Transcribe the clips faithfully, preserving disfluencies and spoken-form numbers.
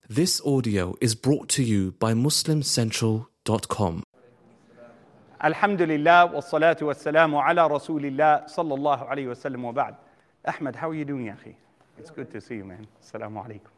This audio is brought to you by muslim central dot com. Alhamdulillah, wassalatu wassalamu ala rasulillah sallallahu alayhi wa sallam wa ba'd. Ahmed, how are you doing, akhi? It's good to see you, man. Assalamu alaikum.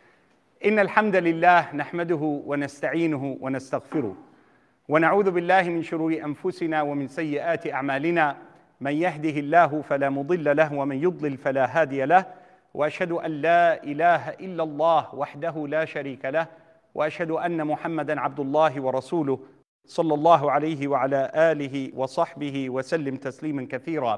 Inna alhamdulillah, nahmaduhu wa nasta'inuhu wa nastaghfiruh. Wa na'udhu billahi min shururi anfusina wa min sayyiati a'malina. Man yahdihillahu fala mudilla lahu wa man yudlil fala hadiya lahu. وأشهد أن لا إله إلا الله وحده لا شريك له وأشهد أن محمدا عبد الله ورسوله صلى الله عليه وعلى آله وصحبه وسلم تسليما كثيرا.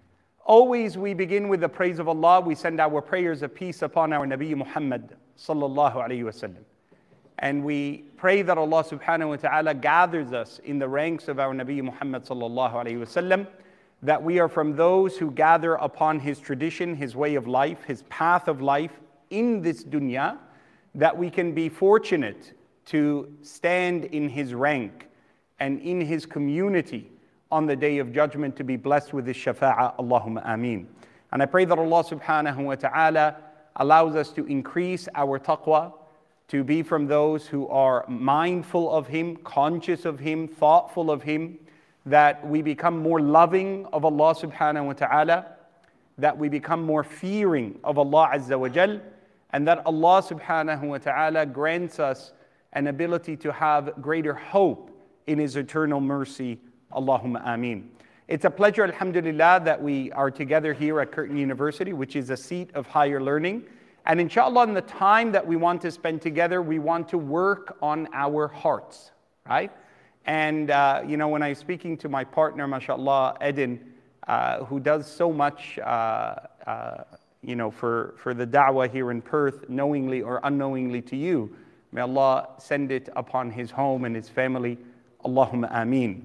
Always we begin with the praise of Allah. We send our prayers of peace upon our Nabi Muhammad صلى الله عليه وسلم. And we pray that Allah subhanahu wa ta'ala gathers us in the ranks of our Nabi Muhammad صلى الله عليه وسلم, that we are from those who gather upon his tradition, his way of life, his path of life in this dunya, that we can be fortunate to stand in his rank and in his community on the day of judgment, to be blessed with his shafa'ah. Allahumma ameen. And I pray that Allah subhanahu wa ta'ala allows us to increase our taqwa, to be from those who are mindful of him, conscious of him, thoughtful of him, that we become more loving of Allah subhanahu wa ta'ala, that we become more fearing of Allah azza wa jal, and that Allah subhanahu wa ta'ala grants us an ability to have greater hope in his eternal mercy. Allahumma ameen. It's a pleasure, alhamdulillah, that we are together here at Curtin University, which is a seat of higher learning. And inshallah, in the time that we want to spend together, we want to work on our hearts, right? And, uh, you know, when I'm speaking to my partner, mashallah, Edin, uh, who does so much, uh, uh, you know, for, for the da'wah here in Perth, knowingly or unknowingly to you, may Allah send it upon his home and his family. Allahumma ameen.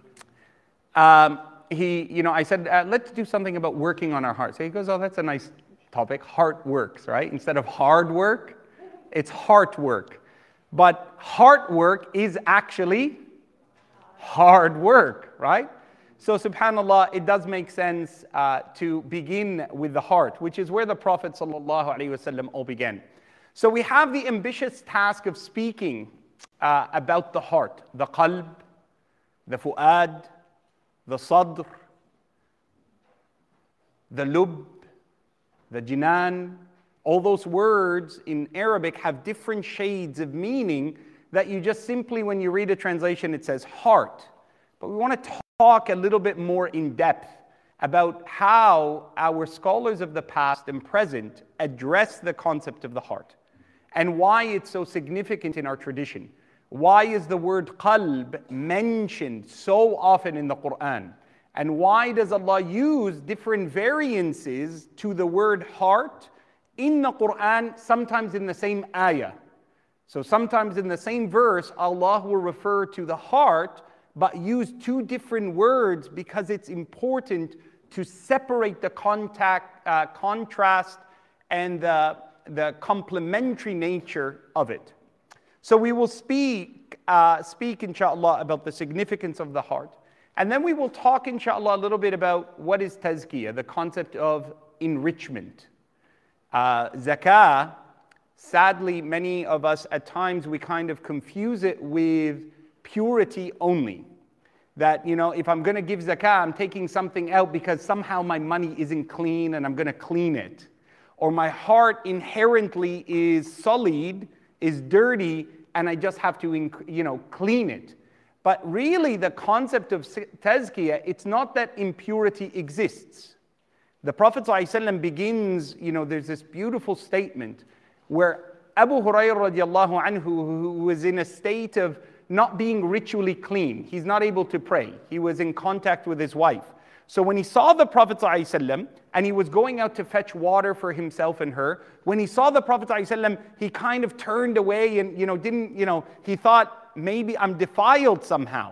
Um, he, you know, I said, uh, let's do something about working on our hearts. So he goes, oh, that's a nice topic. Heart works, right? Instead of hard work, it's heart work. But heart work is actually hard work, right? So subhanAllah, it does make sense uh, to begin with the heart, which is where the Prophet sallallahu alaihi wasallam all began. So we have the ambitious task of speaking uh, about the heart, the qalb, the fu'ad, the sadr, the lub, the jinan. All those words in Arabic have different shades of meaning that you just simply, when you read a translation, it says heart. But we want to talk a little bit more in depth about how our scholars of the past and present address the concept of the heart and why it's so significant in our tradition. Why is the word qalb mentioned so often in the Quran? And why does Allah use different variances to the word heart in the Quran, sometimes in the same ayah? So sometimes in the same verse, Allah will refer to the heart, but use two different words because it's important to separate the contact, uh, contrast and the, the complementary nature of it. So we will speak, uh, speak inshallah about the significance of the heart. And then we will talk inshallah a little bit about what is tazkiyah, the concept of enrichment. Uh, zakah, sadly, many of us at times we kind of confuse it with purity only. That, you know, if I'm going to give zakah, I'm taking something out because somehow my money isn't clean and I'm going to clean it. Or my heart inherently is sullied, is dirty, and I just have to, you know, clean it. But really the concept of tazkiyah, it's not that impurity exists. The Prophet ﷺ begins, you know, there's this beautiful statement where Abu Hurairah radiallahu anhu, who was in a state of not being ritually clean, he's not able to pray. He was in contact with his wife. So when he saw the Prophet ﷺ, and he was going out to fetch water for himself and her, when he saw the Prophet ﷺ, he kind of turned away and, you know, didn't, you know, he thought, maybe I'm defiled somehow.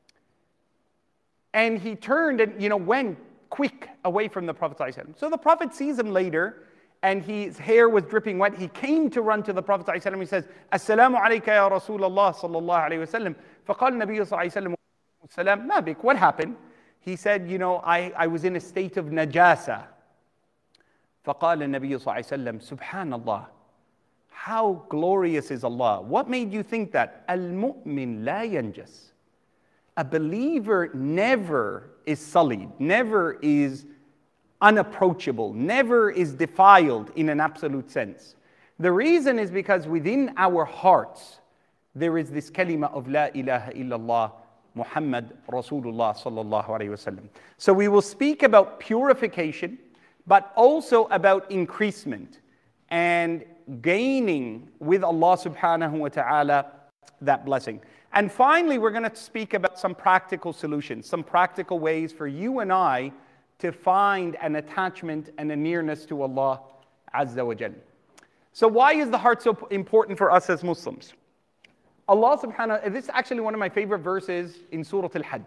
And he turned and, you know, went quick away from the Prophet ﷺ. So the Prophet sees him later, and his hair was dripping wet. He came to run to the Prophet ﷺ. He says, Assalamu alayka ya Rasulullah sallallahu alayhi wa sallam. فقال النبي صلى الله عليه وسلم, السلام ما بك, what happened? He said, you know, I, I was in a state of najasa. فقال النبي صلى الله عليه وسلم, سبحان الله, How glorious is Allah? What made you think that? Al-mu'min la yanjas. A believer never is sullied, never is unapproachable, never is defiled in an absolute sense. The reason is because within our hearts, there is this kalima of La ilaha illallah, Muhammad Rasulullah sallallahu alayhi wasallam. So we will speak about purification, but also about increasement and gaining with Allah subhanahu wa ta'ala that blessing. And finally, we're going to speak about some practical solutions, some practical ways for you and I to find an attachment and a nearness to Allah Azza wa Jal. So why is the heart so important for us as Muslims? Allah subhanahu, this is actually one of my favorite verses in Surah Al-Hajj.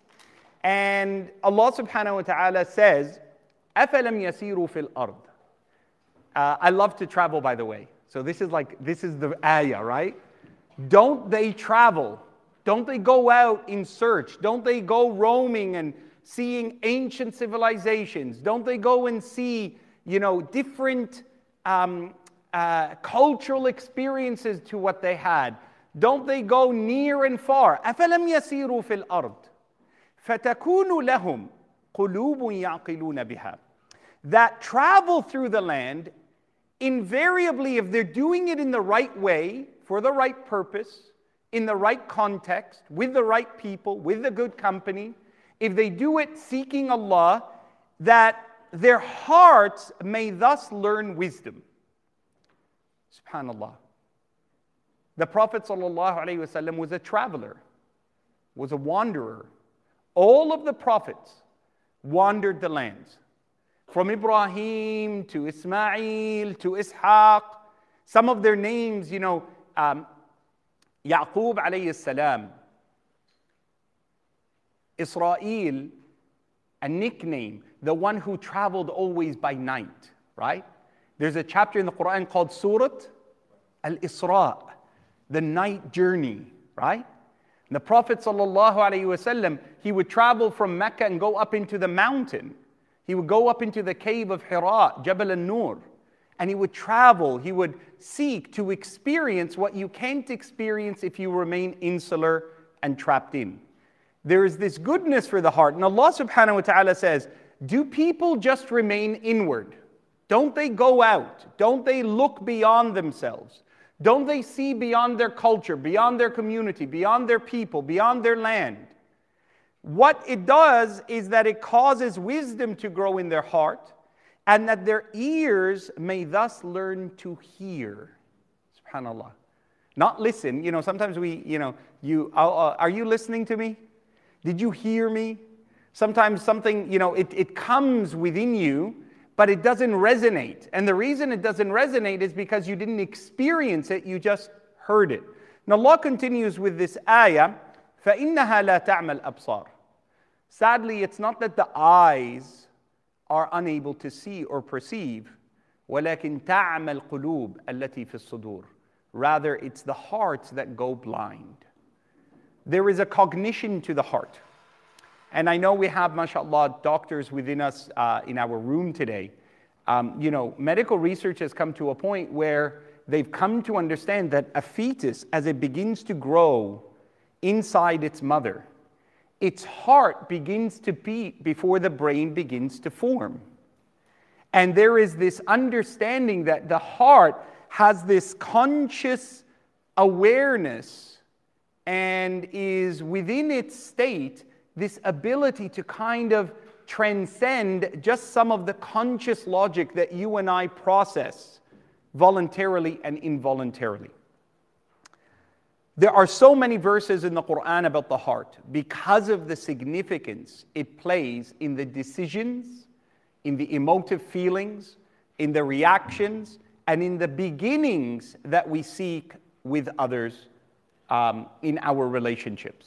And Allah subhanahu wa ta'ala says, أَفَلَمْ يَسِيرُوا فِي الْأَرْضِ. Uh, I love to travel, by the way. So this is like, this is the ayah, right? Don't they travel? Don't they go out in search? Don't they go roaming and seeing ancient civilizations? Don't they go and see, you know, different um, uh, cultural experiences to what they had? Don't they go near and far? أَفَلَمْ يَسِيرُوا فِي الْأَرْضِ فَتَكُونُ لَهُمْ قُلُوبٌ يَعْقِلُونَ بِهَا. That travel through the land, invariably, if they're doing it in the right way, for the right purpose, in the right context, with the right people, with the good company, if they do it seeking Allah, that their hearts may thus learn wisdom. SubhanAllah. The Prophet ﷺ was a traveler, was a wanderer. All of the prophets wandered the lands. From Ibrahim to Ismail to Ishaq. Some of their names, you know, um, Yaqub alayhi salam, Israel, a nickname, the one who traveled always by night, right? There's a chapter in the Quran called Surah Al-Isra, the night journey, right? And the Prophet sallallahu alaihi wasallam, he would travel from Mecca and go up into the mountain. He would go up into the cave of Hira, Jabal al-Nur, and he would travel, he would seek to experience what you can't experience if you remain insular and trapped in. There is this goodness for the heart. And Allah subhanahu wa ta'ala says, do people just remain inward? Don't they go out? Don't they look beyond themselves? Don't they see beyond their culture, beyond their community, beyond their people, beyond their land? What it does is that it causes wisdom to grow in their heart, and that their ears may thus learn to hear. SubhanAllah. Not listen. You know, sometimes we, you know, you, uh, are you listening to me? Did you hear me? Sometimes something, you know, it, it comes within you, but it doesn't resonate. And the reason it doesn't resonate is because you didn't experience it, you just heard it. And Allah continues with this ayah, فَإِنَّهَا لَا تَعْمَى الْأَبْصَارِ. Sadly, it's not that the eyes are unable to see or perceive, وَلَكِنْ تَعْمَى الْقُلُوبِ الَّتِي فِي الصُّدُورِ. Rather, it's the hearts that go blind. There is a cognition to the heart. And I know we have, mashallah, doctors within us uh, in our room today. Um, you know, medical research has come to a point where they've come to understand that a fetus, as it begins to grow inside its mother, its heart begins to beat before the brain begins to form. And there is this understanding that the heart has this conscious awareness and is within its state this ability to kind of transcend just some of the conscious logic that you and I process voluntarily and involuntarily. There are so many verses in the Quran about the heart because of the significance it plays in the decisions, in the emotive feelings, in the reactions, and in the beginnings that we seek with others um, in our relationships.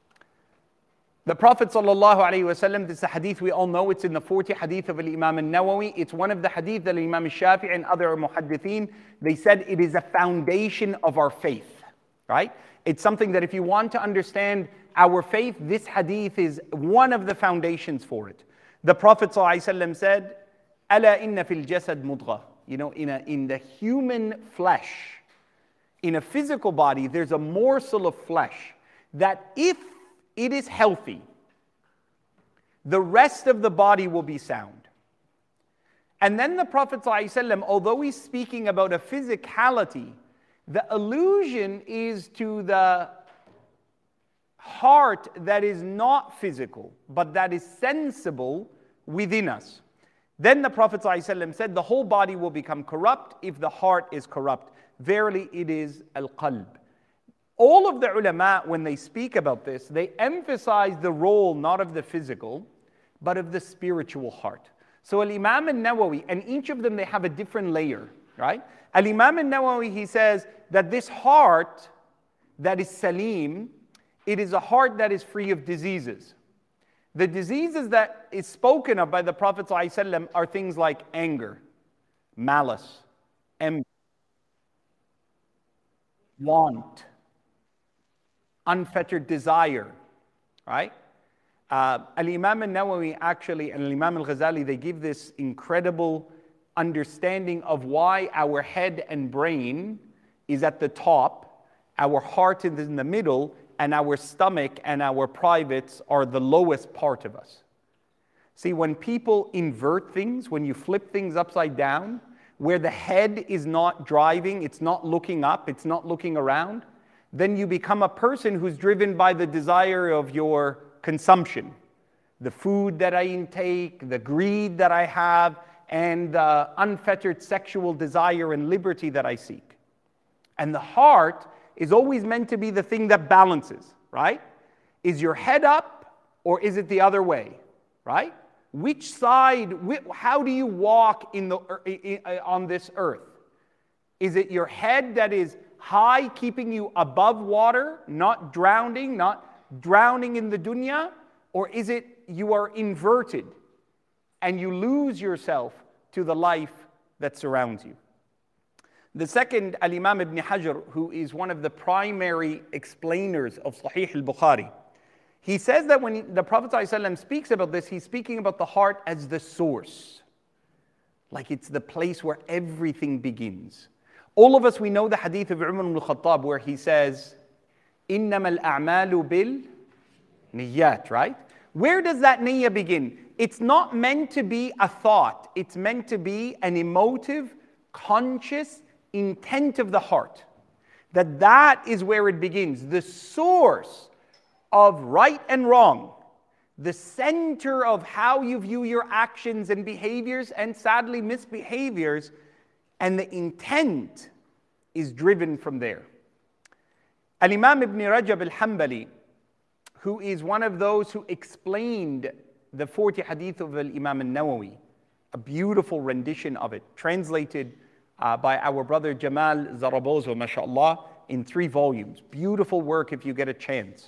The Prophet ﷺ, this is a hadith we all know, it's in the forty hadith of Imam al-Nawawi. It's one of the hadith that Imam al-Shafi'i and other muhaddithin, they said it is a foundation of our faith, right? It's something that if you want to understand our faith, this hadith is one of the foundations for it. The Prophet ﷺ said, أَلَا إِنَّ فِي الْجَسَدْ مُضْغَةً You know, in, a, in the human flesh, in a physical body, there's a morsel of flesh that if it is healthy, the rest of the body will be sound. And then the Prophet ﷺ, although he's speaking about a physicality, the allusion is to the heart that is not physical, but that is sensible within us. Then the Prophet ﷺ said, the whole body will become corrupt if the heart is corrupt. Verily it is al-qalb. All of the ulama, when they speak about this, they emphasize the role not of the physical, but of the spiritual heart. So Al-Imam al-Nawawi, and each of them, they have a different layer, right? Al-Imam al-Nawawi, he says that this heart that is salim, it is a heart that is free of diseases. The diseases that is spoken of by the Prophet ﷺ are things like anger, malice, envy, want, unfettered desire, right? Uh, Al-Imam al-Nawawi actually, and Al-Imam al-Ghazali, they give this incredible understanding of why our head and brain is at the top, our heart is in the middle, and our stomach and our privates are the lowest part of us. See, when people invert things, when you flip things upside down, where the head is not driving, it's not looking up, it's not looking around, then you become a person who's driven by the desire of your consumption, the food that I intake, the greed that I have, and the unfettered sexual desire and liberty that I seek. And the heart is always meant to be the thing that balances, right? Is your head up or is it the other way, right? Which side, how do you walk in the, on this earth? Is it your head that is high, keeping you above water, not drowning, not drowning in the dunya? Or is it you are inverted and you lose yourself to the life that surrounds you? The second, Al-Imam Ibn Hajar, who is one of the primary explainers of Sahih al-Bukhari, he says that when the Prophet ﷺ speaks about this, he's speaking about the heart as the source. Like it's the place where everything begins. All of us, we know the hadith of Umar ibn al-Khattab where he says, إِنَّمَا الْأَعْمَالُ بِالنِّيَّاتِ, right? Where does that niyyah begin? It's not meant to be a thought. It's meant to be an emotive, conscious intent of the heart. That that is where it begins. The source of right and wrong. The center of how you view your actions and behaviors, and sadly misbehaviors, and the intent is driven from there. Al-Imam Ibn Rajab al-Hanbali, who is one of those who explained the forty hadith of Al-Imam al-Nawawi, a beautiful rendition of it, translated uh, by our brother Jamal Zarabozo, mashallah, in three volumes. Beautiful work if you get a chance.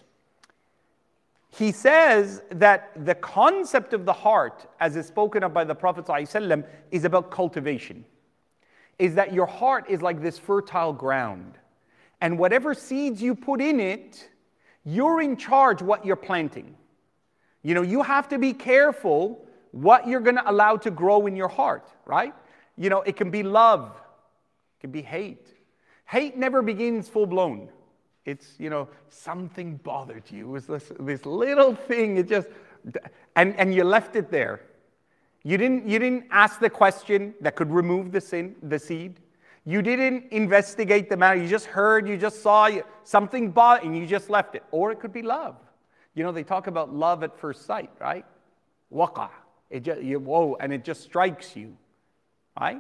He says that the concept of the heart, as is spoken of by the Prophet ﷺ, is about cultivation. Is that your heart is like this fertile ground. And whatever seeds you put in it, you're in charge what you're planting. You know, you have to be careful what you're going to allow to grow in your heart, right? You know, it can be love. It can be hate. Hate never begins full-blown. It's, you know, something bothered you. It was this, this little thing, it just, and, and you left it there. You didn't, you didn't ask the question that could remove the sin, the seed. You didn't investigate the matter. You just heard, you just saw something bothered, and you just left it. Or it could be love. You know, they talk about love at first sight, right? Waqa. It just, you, whoa, and it just strikes you, right?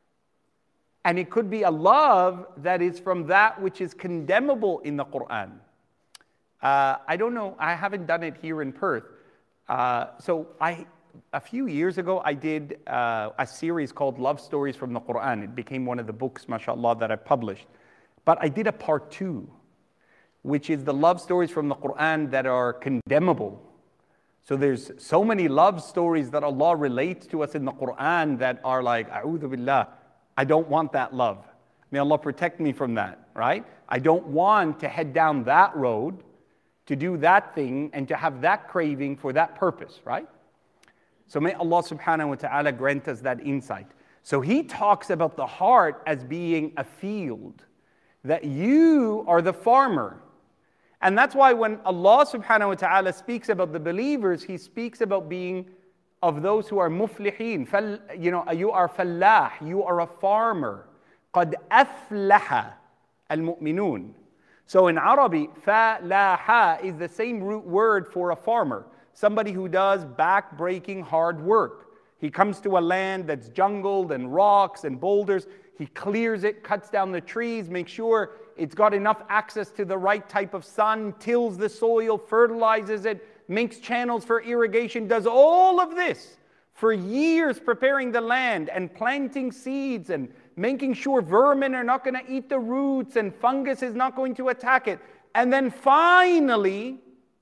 And it could be a love that is from that which is condemnable in the Quran. Uh, I don't know, I haven't done it here in Perth. Uh, so I, a few years ago, I did uh, a series called Love Stories from the Quran. It became one of the books, mashallah, that I published. But I did a part two, which is the love stories from the Quran that are condemnable. So there's so many love stories that Allah relates to us in the Quran that are like, a'udhu billah, I don't want that love. May Allah protect me from that, right? I don't want to head down that road, to do that thing, and to have that craving for that purpose, right? So may Allah subhanahu wa ta'ala grant us that insight. So he talks about the heart as being a field, that you are the farmer. And that's why when Allah subhanahu wa ta'ala speaks about the believers, He speaks about being of those who are muflihin. Fal, you know, you are fallah, you are a farmer. قَدْ أَفْلَحَ الْمُؤْمِنُونَ. So in Arabic, فَلَاحَ is the same root word for a farmer. Somebody who does back-breaking hard work. He comes to a land that's jungled and rocks and boulders. He clears it, cuts down the trees, makes sure it's got enough access to the right type of sun, tills the soil, fertilizes it, makes channels for irrigation, does all of this for years, preparing the land and planting seeds and making sure vermin are not going to eat the roots and fungus is not going to attack it. And then finally,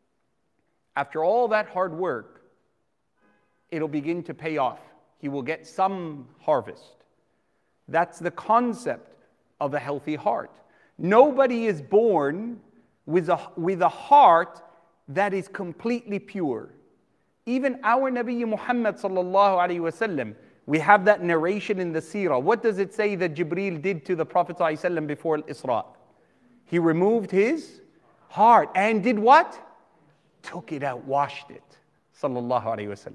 after all that hard work, it'll begin to pay off. He will get some harvest. That's the concept of a healthy heart. Nobody is born with a, with a heart that is completely pure. Even our Nabi Muhammad sallallahu alaihi wasallam, we have that narration in the seerah. What does it say that Jibreel did to the Prophet sallallahu alaihi wasallam before Al-Isra? He removed his heart and did what? Took it out, washed it. Sallallahu alaihi wasallam.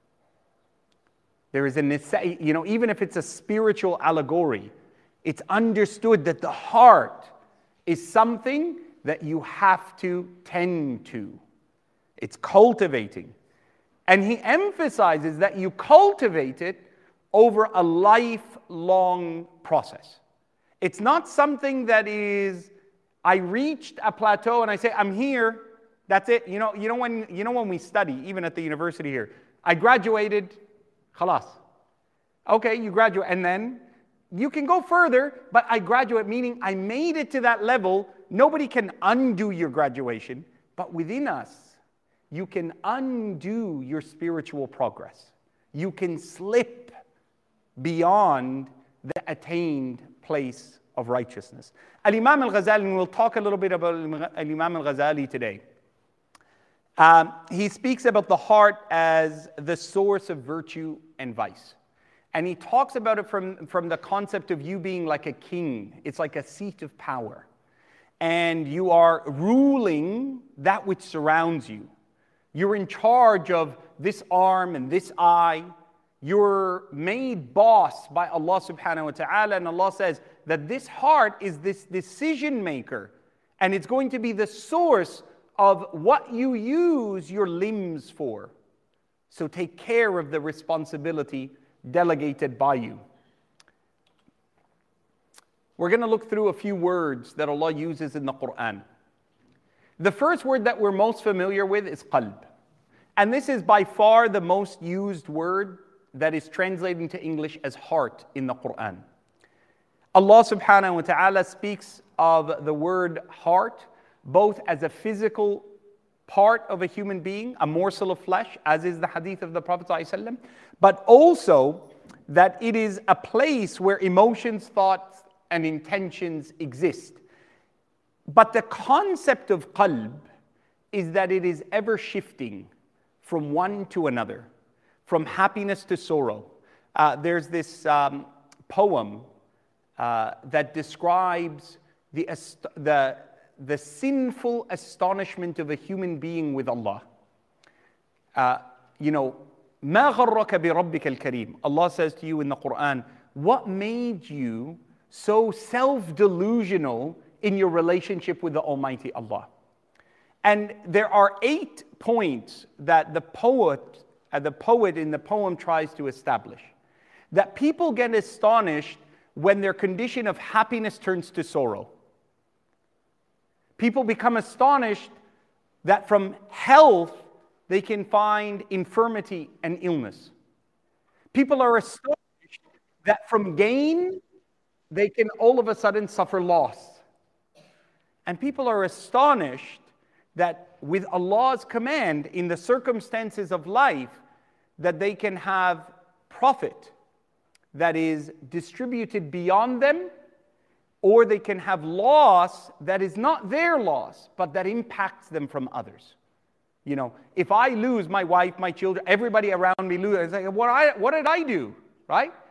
There is a necessity, you know, even if it's a spiritual allegory, it's understood that the heart is something that you have to tend to. It's cultivating. And he emphasizes that you cultivate it over a lifelong process. It's not something that is, I reached a plateau and I say, I'm here, that's it. You know, you know when you know when we study, even at the university here, I graduated, khalas. Okay, you graduate, and then you can go further, but I graduate, meaning I made it to that level. Nobody can undo your graduation, but within us, you can undo your spiritual progress. You can slip beyond the attained place of righteousness. Al-Imam al-Ghazali, and we'll talk a little bit about Al-Imam al-Ghazali today. Um, he speaks about the heart as the source of virtue and vice. And he talks about it from, from the concept of you being like a king. It's like a seat of power. And you are ruling that which surrounds you. You're in charge of this arm and this eye. You're made boss by Allah subhanahu wa ta'ala. And Allah says that this heart is this decision maker. And it's going to be the source of what you use your limbs for. So take care of the responsibility delegated by you. We're going to look through a few words that Allah uses in the Quran. The first word that we're most familiar with is qalb. And this is by far the most used word that is translated into English as heart in the Quran. Allah subhanahu wa ta'ala speaks of the word heart both as a physical part of a human being, a morsel of flesh, as is the hadith of the Prophet ﷺ, but also that it is a place where emotions, thoughts, and intentions exist. But the concept of qalb is that it is ever shifting from one to another, from happiness to sorrow. Uh, there's this um, poem uh, that describes the, the the sinful astonishment of a human being with Allah. Uh, you know, مَا غَرَّكَ بِرَبِّكَ الْكَرِيمِ. Allah says to you in the Quran, what made you so self-delusional in your relationship with the Almighty Allah? And there are eight points that the poet, uh, the poet in the poem tries to establish. That people get astonished when their condition of happiness turns to sorrow. People become astonished that from health they can find infirmity and illness. People are astonished that from gain they can all of a sudden suffer loss. And people are astonished that with Allah's command in the circumstances of life that they can have profit that is distributed beyond them, or they can have loss that is not their loss, but that impacts them from others. You know, if I lose my wife, my children, everybody around me loses, it's like, what, I, what did I do, right?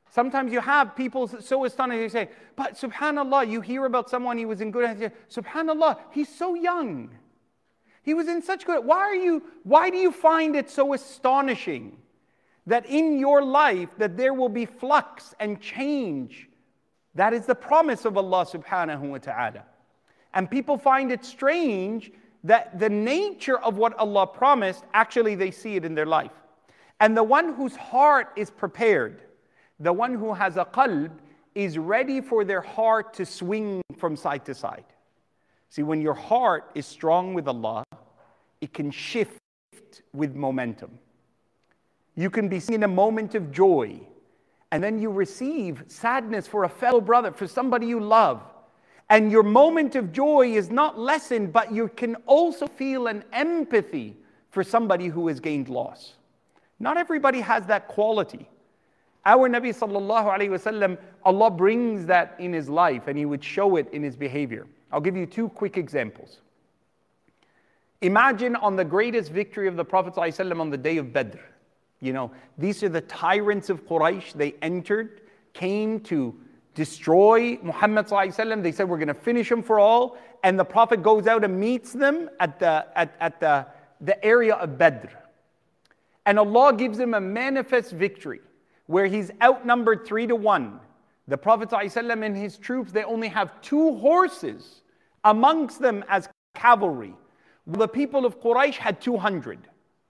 Sometimes you have people so astonished, they say, but subhanAllah, you hear about someone, he was in good hands. SubhanAllah, he's so young. He was in such good, why are you, why do you find it so astonishing that in your life that there will be flux and change? That is the promise of Allah subhanahu wa ta'ala. And people find it strange that the nature of what Allah promised, actually they see it in their life. And the one whose heart is prepared, the one who has a qalb, is ready for their heart to swing from side to side. See, when your heart is strong with Allah, it can shift with momentum. You can be in a moment of joy, and then you receive sadness for a fellow brother, for somebody you love. And your moment of joy is not lessened, but you can also feel an empathy for somebody who has gained loss. Not everybody has that quality. Our Nabi sallallahu alayhi wasallam, Allah brings that in his life and he would show it in his behavior. I'll give you two quick examples. Imagine on the greatest victory of the Prophet sallallahu alayhi wasallam on the day of Badr. You know, these are the tyrants of Quraysh. They entered, came to destroy Muhammad sallallahu alayhi wasallam. They said, we're going to finish him for all. And the Prophet goes out and meets them at the, at, at the, the area of Badr. And Allah gives him a manifest victory, where he's outnumbered three to one. The Prophet ﷺ and his troops, they only have two horses amongst them as cavalry. The people of Quraysh had two hundred.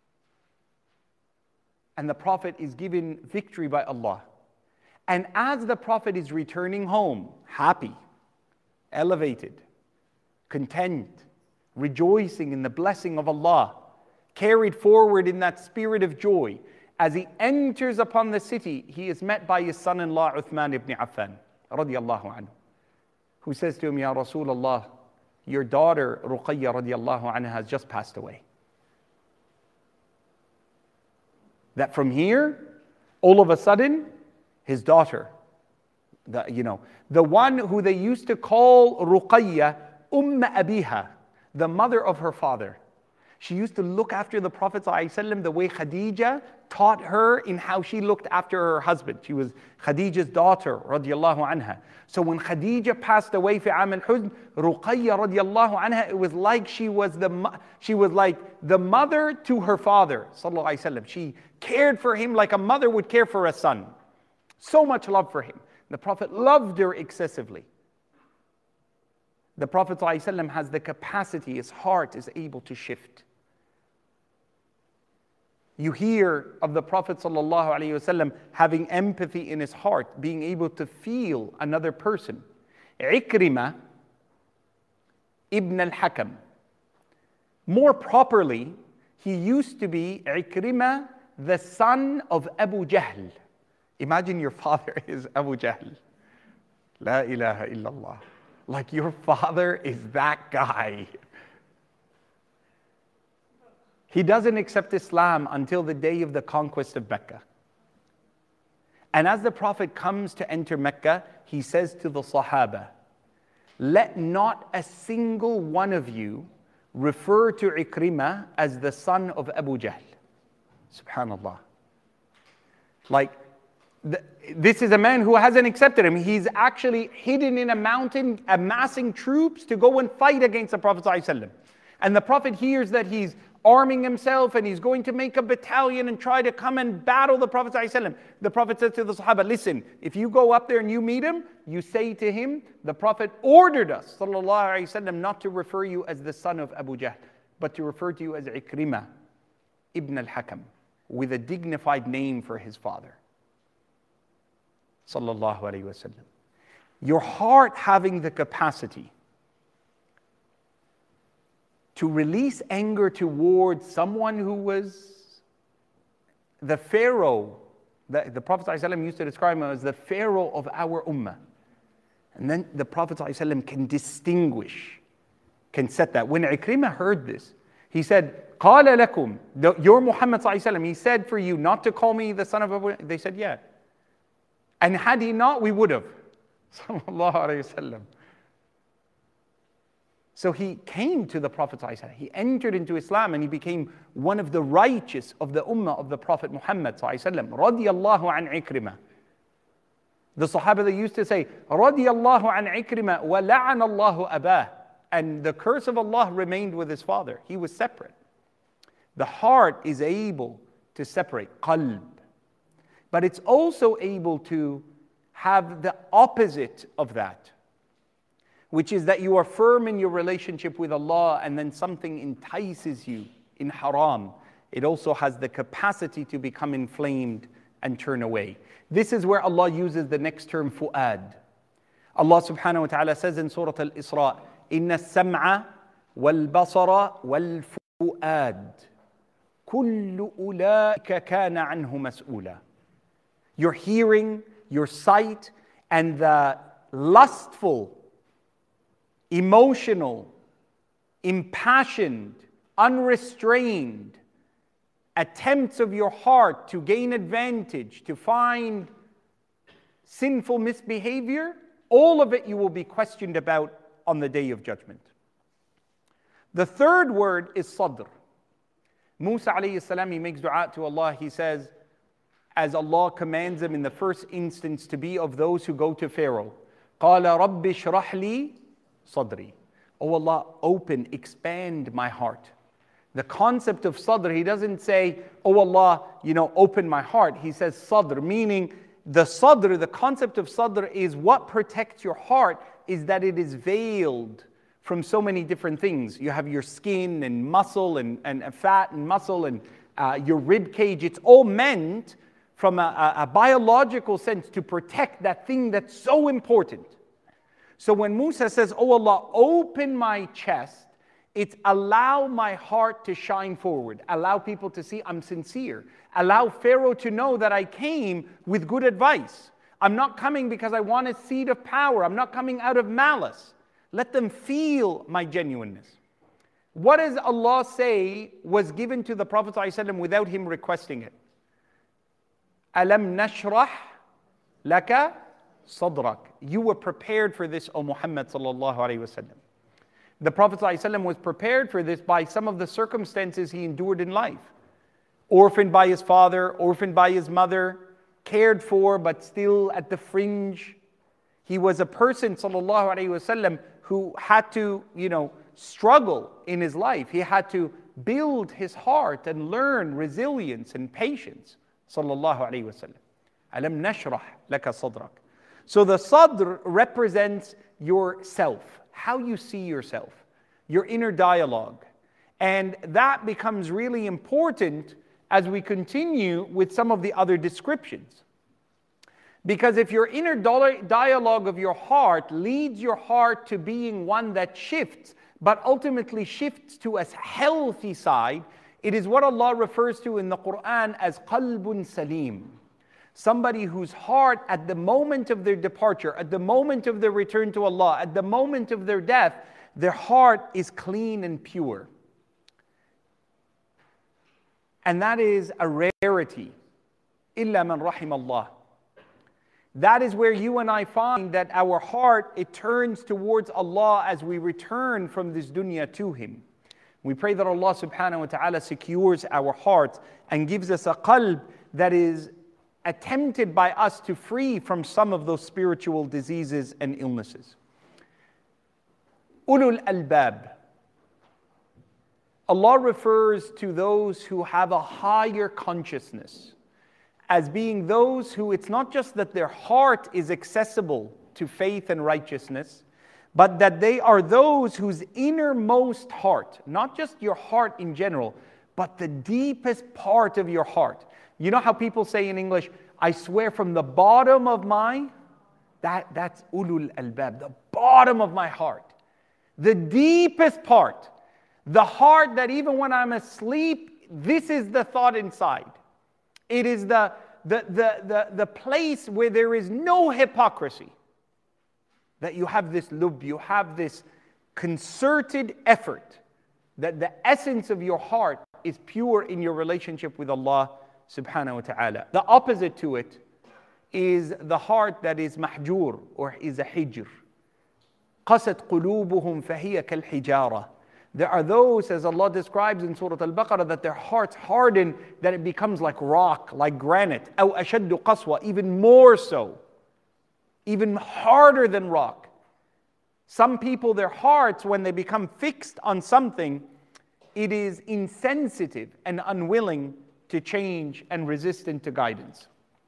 And the Prophet is given victory by Allah. And as the Prophet is returning home, happy, elevated, content, rejoicing in the blessing of Allah, carried forward in that spirit of joy, as he enters upon the city, he is met by his son-in-law Uthman ibn Affan, radiyallahu anhu, who says to him, Ya Rasulullah, your daughter Ruqayya radiyallahu anha has just passed away. That from here, all of a sudden, his daughter, the, you know, the one who they used to call Ruqayya, Umm Abiha, the mother of her father. She used to look after the Prophet ﷺ the way Khadija taught her in how she looked after her husband. She was Khadija's daughter, radiallahu anha. So when Khadija passed away fi Am al-Huzn, Ruqayya radiallahu anha, it was like she was the she was like the mother to her father, sallallahu alaihi wasallam. She cared for him like a mother would care for a son. So much love for him. The Prophet loved her excessively. The Prophet ﷺ has the capacity, his heart is able to shift. You hear of the Prophet ﷺ having empathy in his heart, being able to feel another person. Ikrimah ibn al-Hakam. More properly, he used to be Ikrimah, the son of Abu Jahl. Imagine your father is Abu Jahl. La ilaha illallah. Like your father is that guy. He doesn't accept Islam until the day of the conquest of Mecca. And as the Prophet comes to enter Mecca, he says to the Sahaba, let not a single one of you refer to Ikrimah as the son of Abu Jahl. Subhanallah. Like, the, this is a man who hasn't accepted him. He's actually hidden in a mountain, amassing troops to go and fight against the Prophet ﷺ. And the Prophet hears that he's arming himself and he's going to make a battalion and try to come and battle the Prophet ﷺ. The Prophet says to the Sahaba, listen, if you go up there and you meet him, you say to him, the Prophet ordered us, sallallahu alaihi wasallam, not to refer you as the son of Abu Jahl, but to refer to you as Ikrimah ibn al-Hakam, with a dignified name for his father. Sallallahu alaihi wasallam. Your heart having the capacity to release anger towards someone who was the Pharaoh. The, the Prophet ﷺ used to describe him as the Pharaoh of our ummah. And then the Prophet ﷺ can distinguish, can set that. When Ikrimah heard this, he said, قَالَ لَكُمْ, you're Muhammad ﷺ. He said for you not to call me the son of Abu. They said, yeah. And had he not, we would have. Sallallahu alayhi wasallam. So he came to the Prophet ﷺ. He entered into Islam and he became one of the righteous of the ummah of the Prophet Muhammad ﷺ. Radiyallahu an Ikrimah. The Sahaba, they used to say, رَضِيَ اللَّهُ عَنْ عِكْرِمَةٍ وَلَعَنَ اللَّهُ أَبَاهُ. And the curse of Allah remained with his father. He was separate. The heart is able to separate, qalb. But it's also able to have the opposite of that, which is that you are firm in your relationship with Allah and then something entices you in haram. It also has the capacity to become inflamed and turn away. This is where Allah uses the next term, fu'ad. Allah subhanahu wa ta'ala says in Surah Al-Isra, إِنَّ السَّمْعَ وَالْبَصَرَ وَالْفُؤَادِ كُلُّ أُولَٰئِكَ كَانَ عَنْهُ مَسْئُولًا. Your hearing, your sight, and the lustful, emotional, impassioned, unrestrained attempts of your heart to gain advantage, to find sinful misbehavior, all of it you will be questioned about on the Day of Judgment. The third word is sadr. Musa alayhi salam, he makes dua to Allah. He says, as Allah commands him in the first instance to be of those who go to Pharaoh, قَالَ رَبِّ اشْرَحْ لِي صَدْرِي. Oh Allah, open, expand my heart. The concept of sadr, he doesn't say, oh Allah, you know, open my heart. He says sadr, meaning the sadr, the concept of sadr is what protects your heart is that it is veiled from so many different things. You have your skin and muscle and, and fat and muscle and uh, your rib cage. It's all meant from a, a, a biological sense to protect that thing that's so important. So when Musa says, oh Allah, open my chest, it's allow my heart to shine forward. Allow people to see I'm sincere. Allow Pharaoh to know that I came with good advice. I'm not coming because I want a seat of power. I'm not coming out of malice. Let them feel my genuineness. What does Allah say was given to the Prophet ﷺ without him requesting it? Alam nashrah laka sadrak. You were prepared for this, O Muhammad sallallahu alayhi wa sallam. The Prophet ﷺ was prepared for this by some of the circumstances he endured in life. Orphaned by his father, orphaned by his mother, cared for but still at the fringe. He was a person, sallallahu alayhi wa sallam, who had to, you know, struggle in his life. He had to build his heart and learn resilience and patience, sallallahu alayhi wa sallam. Alam nashrah laka sadrak. So the sadr represents yourself, how you see yourself, your inner dialogue. And that becomes really important as we continue with some of the other descriptions. Because if your inner dialogue of your heart leads your heart to being one that shifts, but ultimately shifts to a healthy side, it is what Allah refers to in the Quran as qalbun salim. Somebody whose heart at the moment of their departure, at the moment of their return to Allah, at the moment of their death, their heart is clean and pure. And that is a rarity. Illa man rahim Allah. That is where you and I find that our heart, it turns towards Allah as we return from this dunya to Him. We pray that Allah subhanahu wa ta'ala secures our hearts and gives us a qalb that is attempted by us to free from some of those spiritual diseases and illnesses. Ulul albab. Allah refers to those who have a higher consciousness as being those who, it's not just that their heart is accessible to faith and righteousness, but that they are those whose innermost heart, not just your heart in general, but the deepest part of your heart. You know how people say in English, I swear from the bottom of my, that, that's ulul albab, the bottom of my heart. The deepest part, the heart that even when I'm asleep, this is the thought inside. It is the, the, the, the, the place where there is no hypocrisy. That you have this lub, you have this concerted effort, that the essence of your heart is pure in your relationship with Allah subhanahu wa ta'ala. The opposite to it is the heart that is mahjur, or is a hijr. قَسَتْ قُلُوبُهُمْ فَهِيَ كَالْحِجَارَةِ. There are those, as Allah describes in Surah Al-Baqarah, that their hearts harden, that it becomes like rock, like granite. أَوْ أَشَدُّ قَسْوَةً, even more so. even harder than rock. Some people, their hearts, when they become fixed on something, it is insensitive and unwilling to change and resistant to guidance.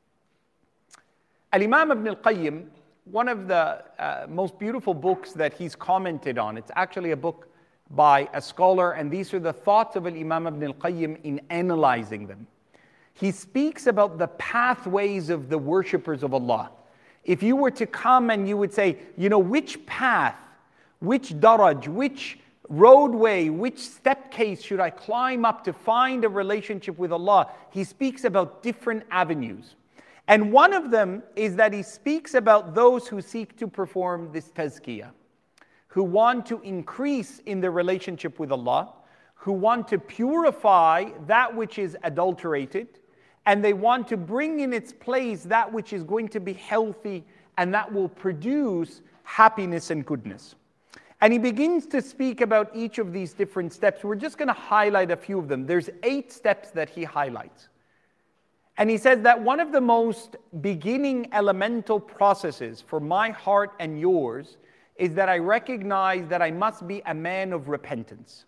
Al-Imam Ibn al-Qayyim, one of the uh, most beautiful books that he's commented on, it's actually a book by a scholar, and these are the thoughts of Al-Imam Ibn al-Qayyim in analyzing them. He speaks about the pathways of the worshippers of Allah. If you were to come and you would say, you know, which path, which daraj, which roadway, which step case should I climb up to find a relationship with Allah? He speaks about different avenues. And one of them is that he speaks about those who seek to perform this tazkiyah, who want to increase in their relationship with Allah, who want to purify that which is adulterated, and they want to bring in its place that which is going to be healthy and that will produce happiness and goodness. And he begins to speak about each of these different steps. We're just going to highlight a few of them. There's eight steps that he highlights. And he says that one of the most beginning elemental processes for my heart and yours is that I recognize that I must be a man of repentance.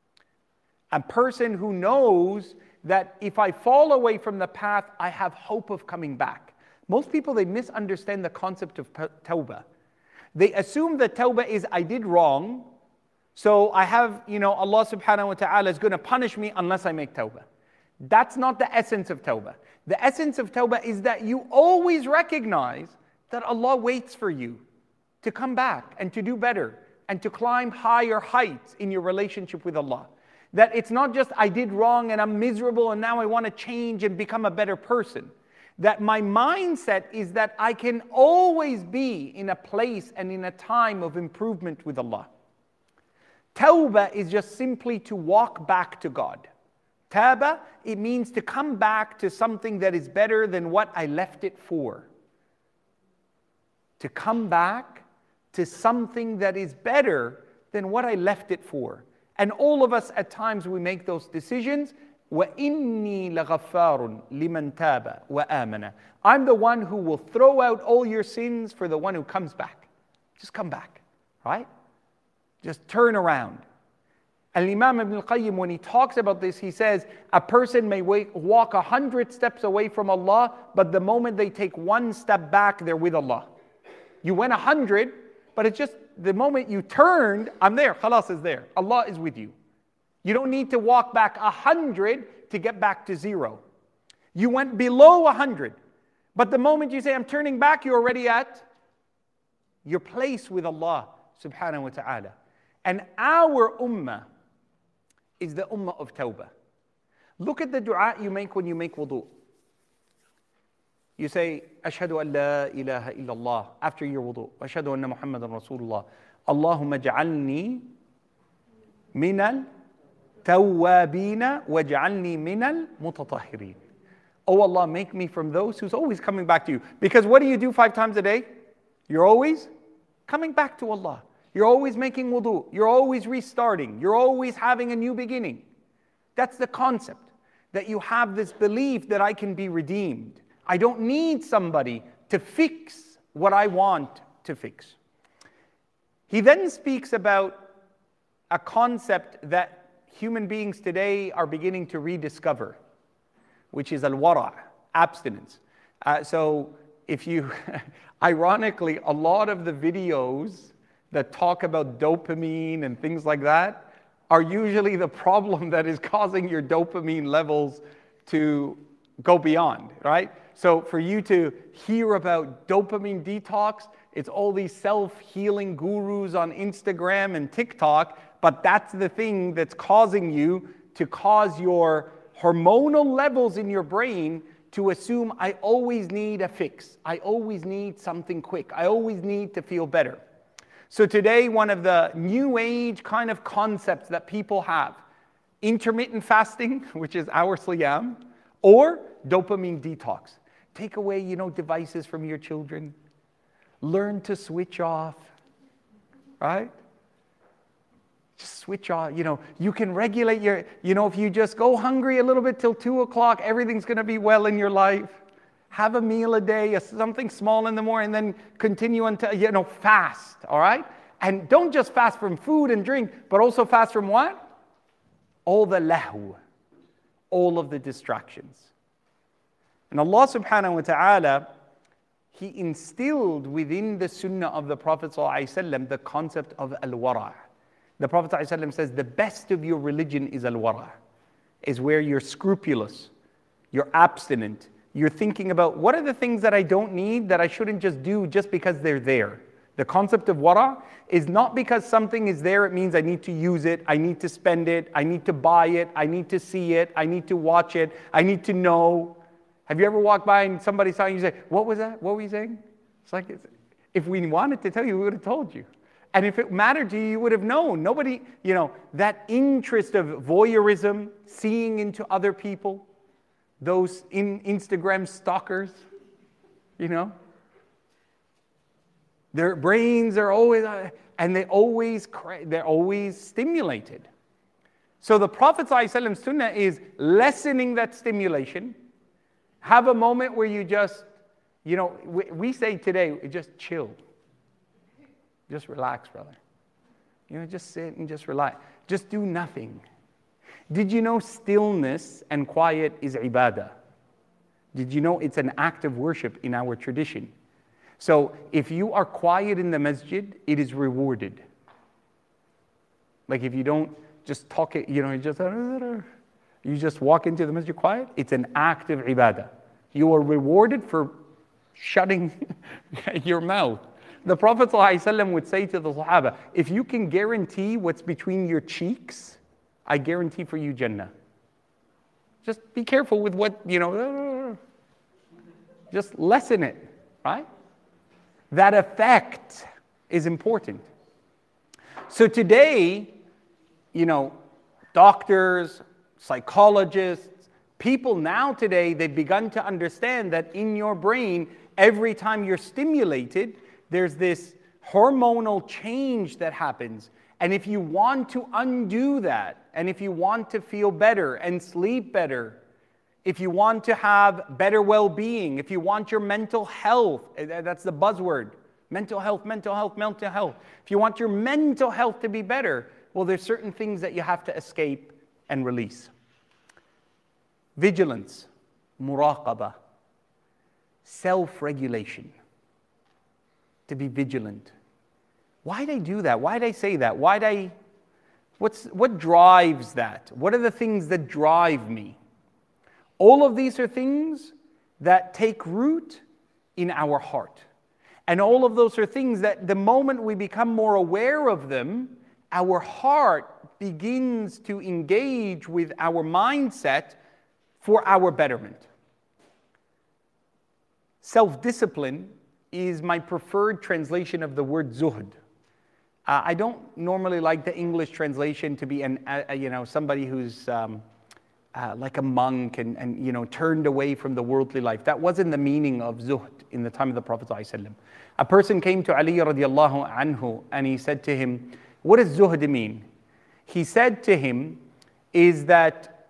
A person who knows that if I fall away from the path, I have hope of coming back. Most people, they misunderstand the concept of tawbah. They assume that tawbah is, I did wrong, so I have, you know, Allah subhanahu wa ta'ala is going to punish me unless I make tawbah. That's not the essence of tawbah. The essence of tawbah is that you always recognize that Allah waits for you to come back and to do better and to climb higher heights in your relationship with Allah. That it's not just I did wrong and I'm miserable and now I want to change and become a better person. That my mindset is that I can always be in a place and in a time of improvement with Allah. Tawbah is just simply to walk back to God. Taba, it means to come back to something that is better than what I left it for. To come back to something that is better than what I left it for. And all of us at times we make those decisions. وَإِنِّي لَغَفَّارٌ لِمَنْ تَابَ وَآمَنَ. I'm the one who will throw out all your sins for the one who comes back. Just come back, right? Just turn around. And Imam Ibn al-Qayyim, when he talks about this, he says, a person may walk a hundred steps away from Allah, but the moment they take one step back, they're with Allah. You went a hundred, but it's just the moment you turned, I'm there, khalas is there. Allah is with you. You don't need to walk back a hundred to get back to zero. You went below a hundred, but the moment you say, I'm turning back, you're already at your place with Allah subhanahu wa ta'ala. And our ummah is the ummah of tawbah. Look at the dua you make when you make wudu. You say, Ashhadu an la ilaha illallah after your wudu. Ashhadu anna Muhammadan Rasulullah. Allahumma ja'alni minal tawwabina waj'alni minal mutatahhirin. Oh Allah, make me from those who's always coming back to you. Because what do you do five times a day? You're always coming back to Allah. You're always making wudu. You're always restarting. You're always having a new beginning. That's the concept. That you have this belief that I can be redeemed. I don't need somebody to fix what I want to fix. He then speaks about a concept that human beings today are beginning to rediscover, which is al-wara', abstinence. Uh, so if you, ironically, a lot of the videos that talk about dopamine and things like that are usually the problem that is causing your dopamine levels to go beyond, right? So for you to hear about dopamine detox, it's all these self-healing gurus on Instagram and TikTok, but that's the thing that's causing you to cause your hormonal levels in your brain to assume I always need a fix. I always need something quick. I always need to feel better. So today, one of the new age kind of concepts that people have, intermittent fasting, which is our siyam, or dopamine detox. Take away, you know, devices from your children. Learn to switch off, right? Just switch off. You know, you can regulate your, you know, if you just go hungry a little bit till two o'clock, everything's going to be well in your life. Have a meal a day, something small in the morning, and then continue until, you know, fast, all right? And don't just fast from food and drink, but also fast from what? All the lahu, all of the distractions. And Allah subhanahu wa ta'ala, He instilled within the sunnah of the Prophet ﷺ the concept of al-wara'. The Prophet ﷺ says, the best of your religion is al-wara', is where you're scrupulous, you're abstinent, you're thinking about what are the things that I don't need, that I shouldn't just do just because they're there. The concept of wara' is not because something is there, it means I need to use it, I need to spend it, I need to buy it, I need to see it, I need to watch it, I need to know. Have you ever walked by and somebody saw you and you say, what was that? What were you saying? It's like, it's, if we wanted to tell you, we would have told you. And if it mattered to you, you would have known. Nobody, you know, that interest of voyeurism, seeing into other people, those in Instagram stalkers, you know, their brains are always, uh, and they always, they're always stimulated. So the Prophet ﷺ's sunnah is lessening that stimulation. Have a moment where you just, you know, we, we say today, just chill. Just relax, brother. You know, just sit and just relax. Just do nothing. Did you know stillness and quiet is ibadah? Did you know it's an act of worship in our tradition? So if you are quiet in the masjid, it is rewarded. Like if you don't just talk it, you know, you just, you just walk into the masjid quiet, it's an act of ibadah. You are rewarded for shutting your mouth. The Prophet ﷺ would say to the Sahaba, if you can guarantee what's between your cheeks, I guarantee for you Jannah. Just be careful with what, you know, just lessen it, right? That effect is important. So today, you know, doctors, psychologists, people now today, they've begun to understand that in your brain, every time you're stimulated, there's this hormonal change that happens. And if you want to undo that, and if you want to feel better and sleep better, if you want to have better well-being, if you want your mental health, that's the buzzword, mental health, mental health, mental health. If you want your mental health to be better, well, there's certain things that you have to escape and release. Vigilance, muraqabah, self-regulation. To be vigilant. Why'd I do that? Why'd I say that? Why'd I, what's, what drives that? What are the things that drive me? All of these are things that take root in our heart. And all of those are things that the moment we become more aware of them, our heart begins to engage with our mindset for our betterment. Self-discipline is my preferred translation of the word zuhd. Uh, I don't normally like the English translation to be an, uh, you know, somebody who's um, uh, like a monk and, and you know, turned away from the worldly life. That wasn't the meaning of zuhd in the time of the Prophet ﷺ. A person came to Ali radiallahu anhu and he said to him, what does zuhd mean? He said to him, is that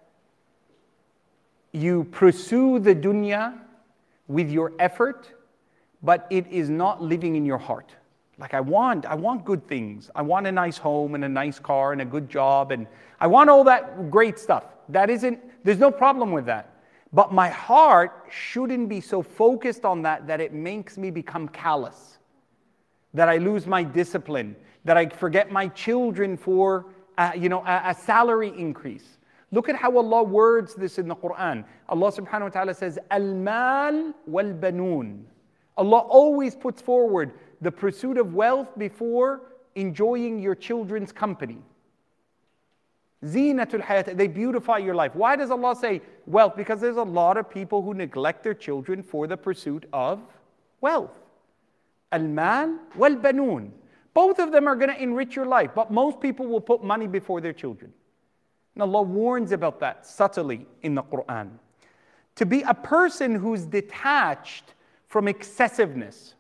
you pursue the dunya with your effort, but it is not living in your heart. Like I want, I want good things. I want a nice home and a nice car and a good job and I want all that great stuff. That isn't, there's no problem with that. But my heart shouldn't be so focused on that that it makes me become callous. That I lose my discipline. That I forget my children for, uh, you know, a, a salary increase. Look at how Allah words this in the Quran. Allah subhanahu wa ta'ala says, Al-mal wal-banoon. Allah always puts forward the pursuit of wealth before enjoying your children's company. Zinatul hayat, they beautify your life. Why does Allah say wealth? Because there's a lot of people who neglect their children for the pursuit of wealth. Al-mal wal-banoon. Both of them are going to enrich your life, but most people will put money before their children. And Allah warns about that subtly in the Quran. To be a person who's detached from excessiveness.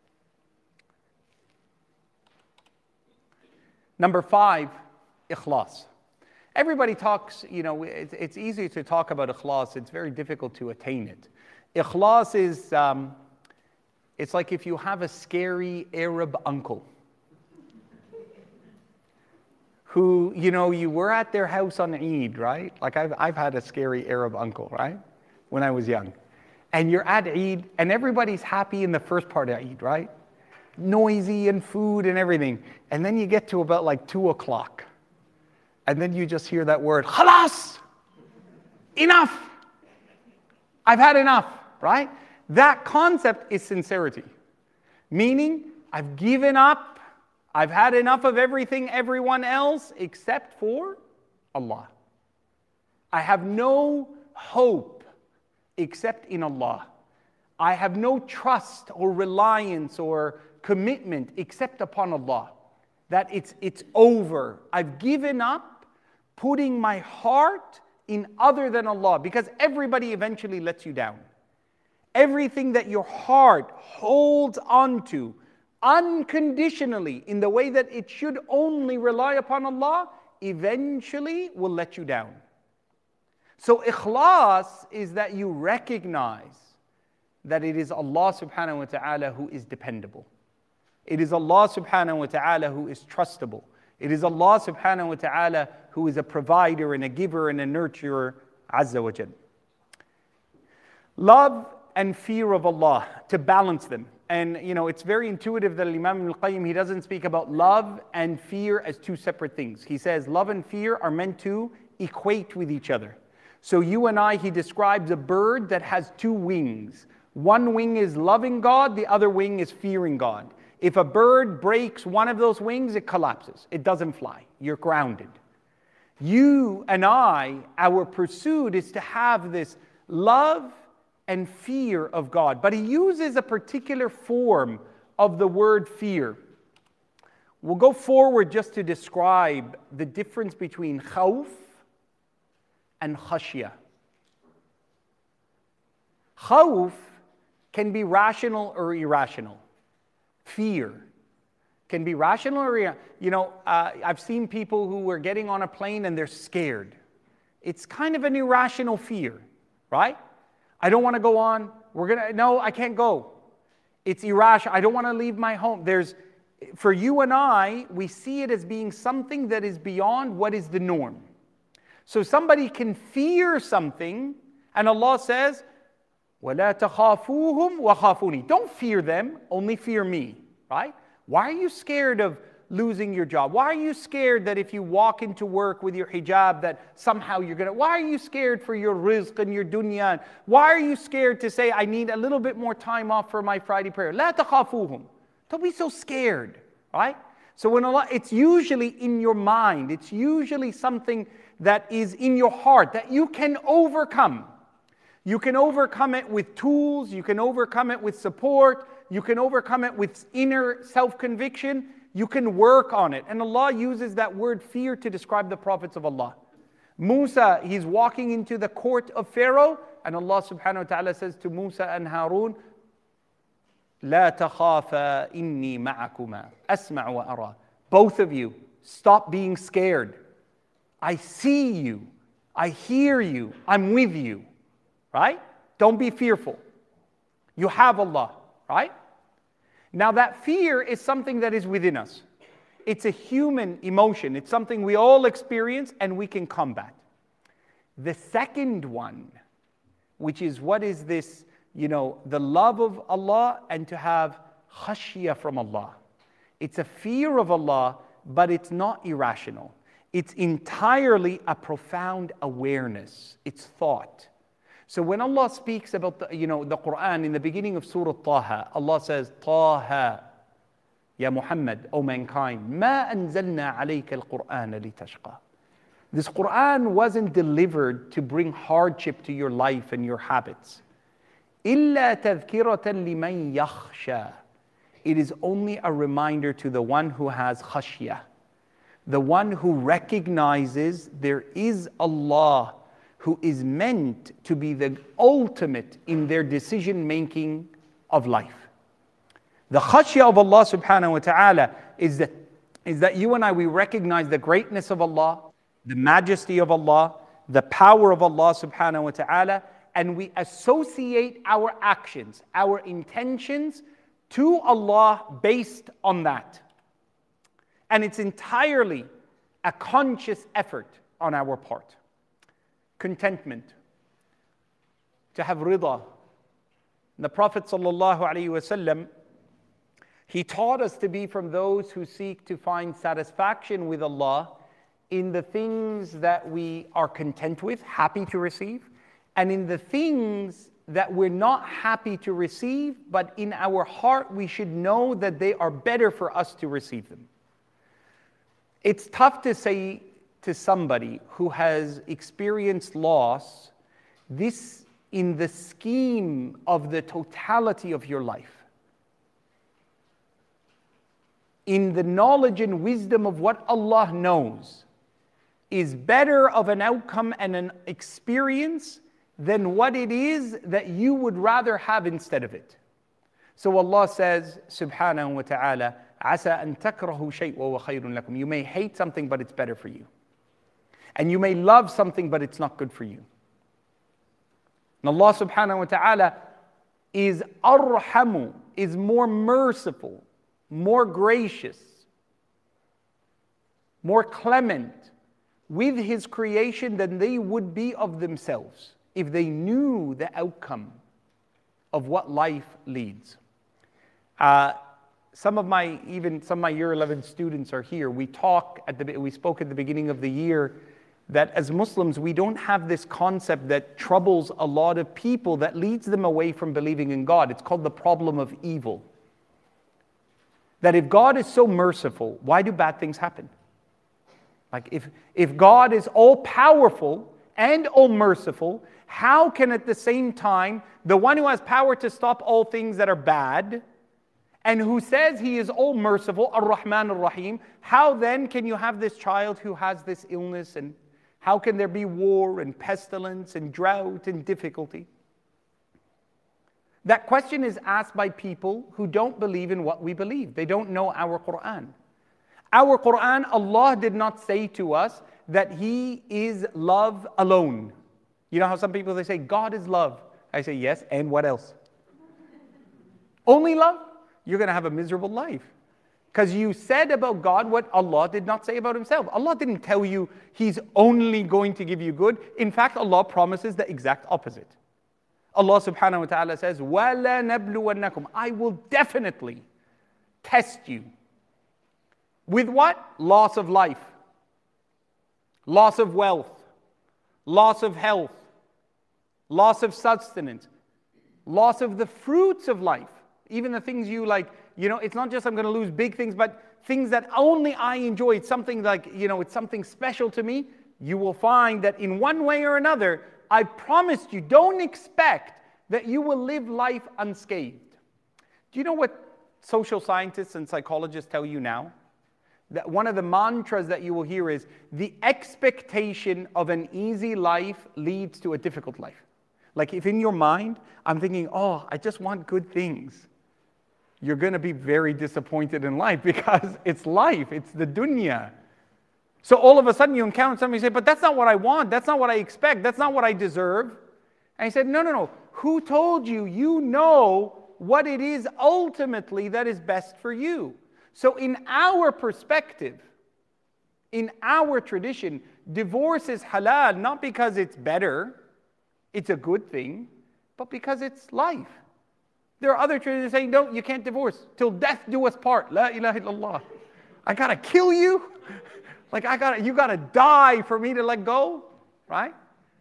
Number five, ikhlas. Everybody talks, you know, it's, it's easy to talk about ikhlas. It's very difficult to attain it. Ikhlas is, um, it's like if you have a scary Arab uncle who, you know, you were at their house on Eid, right? Like I've, I've had a scary Arab uncle, right? When I was young. And you're at Eid, and everybody's happy in the first part of Eid, right? Noisy and food and everything. And then you get to about like two o'clock. And then you just hear that word, khalas! Enough! I've had enough, right? That concept is sincerity. Meaning, I've given up, I've had enough of everything, everyone else, except for Allah. I have no hope except in Allah. I have no trust or reliance or commitment except upon Allah. That it's, it's over. I've given up putting my heart in other than Allah, because everybody eventually lets you down. Everything that your heart holds onto unconditionally in the way that it should only rely upon Allah, eventually will let you down. So ikhlas is that you recognize that it is Allah subhanahu wa ta'ala who is dependable. It is Allah subhanahu wa ta'ala who is trustable. It is Allah subhanahu wa ta'ala who is a provider and a giver and a nurturer, Azza wa Jal. Love and fear of Allah, to balance them. And you know, it's very intuitive that Imam al-Qayyim, he doesn't speak about love and fear as two separate things. He says love and fear are meant to equate with each other. So you and I, he describes a bird that has two wings. One wing is loving God, the other wing is fearing God. If a bird breaks one of those wings, it collapses. It doesn't fly. You're grounded. You and I, our pursuit is to have this love and fear of God. But he uses a particular form of the word fear. We'll go forward just to describe the difference between khawf and khashya. Khawf can be rational or irrational. Fear can be rational or, you know, uh, I've seen people who are getting on a plane and they're scared. It's kind of an irrational fear, right? I don't want to go on. We're going to, no, I can't go. It's irrational. I don't want to leave my home. There's, for you and I, we see it as being something that is beyond what is the norm. So somebody can fear something, and Allah says, وَلَا تَخَافُوهُمْ وَخَافُونِي. Don't fear them, only fear me, right? Why are you scared of losing your job? Why are you scared that if you walk into work with your hijab that somehow you're going to... Why are you scared for your rizq and your dunya? Why are you scared to say, I need a little bit more time off for my Friday prayer? لَا تَخَافُوهُمْ. Don't be so scared, right? So when Allah, it's usually in your mind. It's usually something that is in your heart that you can overcome. You can overcome it with tools. You can overcome it with support. You can overcome it with inner self-conviction. You can work on it. And Allah uses that word fear to describe the prophets of Allah. Musa, he's walking into the court of Pharaoh, and Allah subhanahu wa ta'ala says to Musa and Harun, لا تخافا إني معكما أسمع وأرى. Both of you, stop being scared. I see you. I hear you. I'm with you. Right? Don't be fearful. You have Allah. Right? Now that fear is something that is within us. It's a human emotion. It's something we all experience and we can combat. The second one, which is what is this, you know, the love of Allah and to have khashya from Allah. It's a fear of Allah, but it's not irrational. It's entirely a profound awareness. It's thought. So when Allah speaks about the, you know, the Quran in the beginning of Surah Taha, Allah says, Taha, Ya Muhammad, O mankind, ma anzalna alayka al-Qur'an litashqa. This Quran wasn't delivered to bring hardship to your life and your habits. Illa tadhkiratan liman yakhsha. It is only a reminder to the one who has khashya, the one who recognizes there is Allah, who is meant to be the ultimate in their decision-making of life. The khashya of Allah subhanahu wa ta'ala is that, is that you and I, we recognize the greatness of Allah, the majesty of Allah, the power of Allah subhanahu wa ta'ala, and we associate our actions, our intentions to Allah based on that. And it's entirely a conscious effort on our part. Contentment. To have rida. The Prophet sallallahu alaihi wasallam, he taught us to be from those who seek to find satisfaction with Allah in the things that we are content with, happy to receive, and in the things that we're not happy to receive, but in our heart we should know that they are better for us to receive them. It's tough to say to somebody who has experienced loss, this in the scheme of the totality of your life, in the knowledge and wisdom of what Allah knows, is better of an outcome and an experience than what it is that you would rather have instead of it. So Allah says, subhanahu wa ta'ala, عَسَىٰ أَن تَكْرَهُ شَيْءٍ وَهُوَ خَيْرٌ لَكُمْ. You may hate something, but it's better for you. And you may love something, but it's not good for you. And Allah subhanahu wa ta'ala is arhamu, is more merciful, more gracious, more clement with His creation than they would be of themselves if they knew the outcome of what life leads. Uh, some of my, even some of my year eleven students are here. We talk at the, we spoke at the beginning of the year that as Muslims, we don't have this concept that troubles a lot of people that leads them away from believing in God. It's called the problem of evil. That if God is so merciful, why do bad things happen? Like if, if God is all powerful and all merciful, how can at the same time, the one who has power to stop all things that are bad, and who says He is all merciful, Ar-Rahman Ar-Rahim, how then can you have this child who has this illness, and how can there be war and pestilence and drought and difficulty? That question is asked by people who don't believe in what we believe. They don't know our Quran. Our Quran, Allah did not say to us that He is love alone. You know how some people, they say, God is love. I say, yes, and what else? Only love? You're going to have a miserable life. Because you said about God what Allah did not say about Himself. Allah didn't tell you He's only going to give you good. In fact, Allah promises the exact opposite. Allah subhanahu wa ta'ala says, وَلَا نَبْلُوَنَّكُمْ. I will definitely test you. With what? Loss of life, loss of wealth, loss of health, loss of sustenance, loss of the fruits of life. Even the things you like, you know, it's not just I'm going to lose big things, but things that only I enjoy. It's something like, you know, it's something special to me. You will find that in one way or another, I promised you, don't expect that you will live life unscathed. Do you know what social scientists and psychologists tell you now? That one of the mantras that you will hear is, the expectation of an easy life leads to a difficult life. Like if in your mind, I'm thinking, oh, I just want good things. You're going to be very disappointed in life because it's life, it's the dunya. So all of a sudden you encounter somebody and say, but that's not what I want, that's not what I expect, that's not what I deserve. And he said, no, no, no. Who told you? You know what it is ultimately that is best for you. So in our perspective, in our tradition, divorce is halal, not because it's better, it's a good thing, but because it's life. There are other traditions saying, no, you can't divorce. Till death do us part. La ilaha illallah. I gotta kill you? Like I gotta, you gotta die for me to let go? Right?